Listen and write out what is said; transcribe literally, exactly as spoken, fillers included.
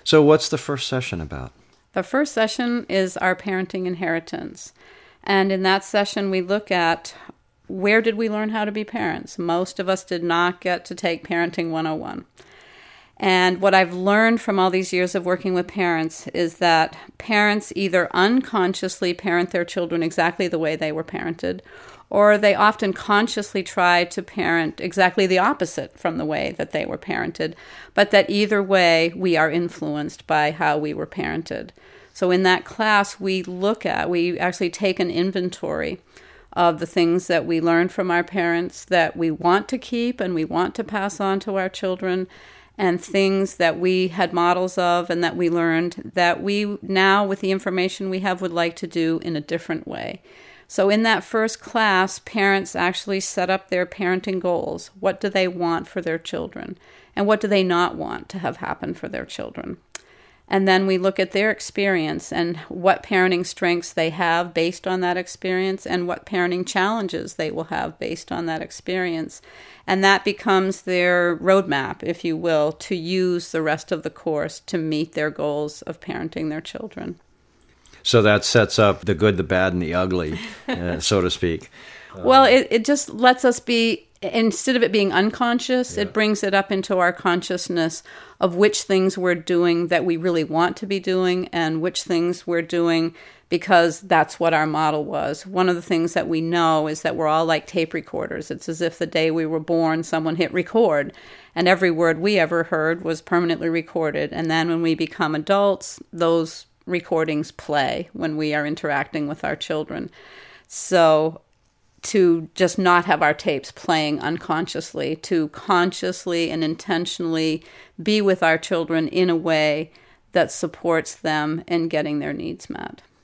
So what's the first session about? The first session is our parenting inheritance. And in that session, we look at where did we learn how to be parents? Most of us did not get to take Parenting one oh one. And what I've learned from all these years of working with parents is that parents either unconsciously parent their children exactly the way they were parented, or they often consciously try to parent exactly the opposite from the way that they were parented, but that either way, we are influenced by how we were parented. So in that class, we look at, we actually take an inventory of the things that we learned from our parents that we want to keep and we want to pass on to our children, and things that we had models of and that we learned that we now, with the information we have, would like to do in a different way. So in that first class, parents actually set up their parenting goals. What do they want for their children? And what do they not want to have happen for their children? And then we look at their experience and what parenting strengths they have based on that experience and what parenting challenges they will have based on that experience. And that becomes their roadmap, if you will, to use the rest of the course to meet their goals of parenting their children. So that sets up the good, the bad, and the ugly, uh, so to speak. Well, it, it just lets us be, instead of it being unconscious, Yeah. it brings it up into our consciousness of which things we're doing that we really want to be doing and which things we're doing because that's what our model was. One of the things that we know is that we're all like tape recorders. It's as if the day we were born, someone hit record, and every word we ever heard was permanently recorded. And then when we become adults, those recordings play when we are interacting with our children. So to just not have our tapes playing unconsciously, to consciously and intentionally be with our children in a way that supports them in getting their needs met.